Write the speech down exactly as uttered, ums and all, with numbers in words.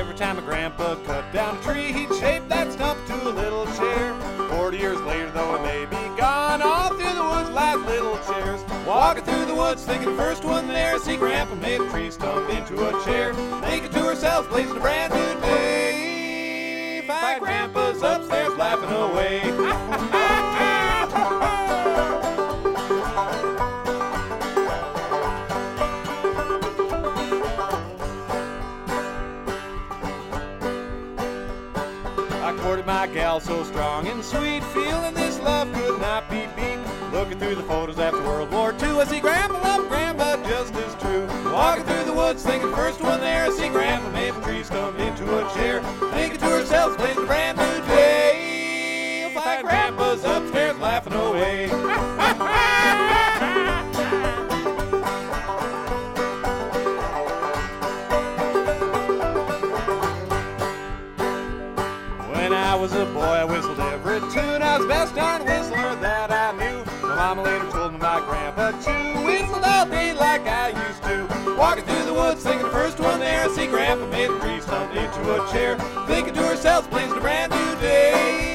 Every time my grandpa cut down a tree, he'd shape that stump to a little chair. Forty years later, though it may be gone, all through the woods lies little chairs. Walking through the woods, thinking the first one there, see Grandpa made a tree stump into a chair. Thinking to ourselves, blazing a brand new day. Five grandpas upstairs laughing away. I courted my gal so strong and sweet, feeling this love could not be beat. Looking through the photos after World War Two, I see Grandpa loved Grandma just as true. Walking through the woods, thinking the first one there, I see Grandpa made a tree stump into a chair. Thinking to ourselves, blazing a brand new day. Five grandpas upstairs laughing away. When I was a boy, I whistled every tune. I was the best darn whistler that I knew. My mama later told me my grandpa too whistled all day like I used to. Walking through the woods, thinking the first one there, I see Grandpa made a tree stump into a chair. Thinking to ourselves, blazing a brand new day.